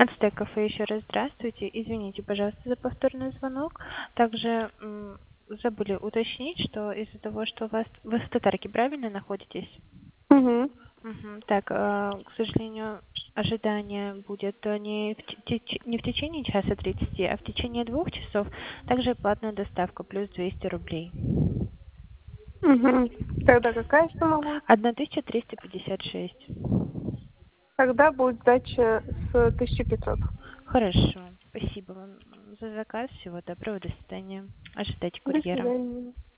Ацтек кафе, еще раз здравствуйте. Извините, пожалуйста, за повторный звонок. Также забыли уточнить, что из-за того, что вы в Татарке правильно находитесь? Угу. Мгм. Так, к сожалению, ожидание будет не в течение часа 30, а в течение 2 часов. Также платная доставка плюс 200 рублей. Угу. Тогда какая сумма будет? 1356. Тогда будет сдача с 1500. Хорошо. Спасибо вам за заказ. Всего доброго. До свидания. Ожидайте До курьера. свидания.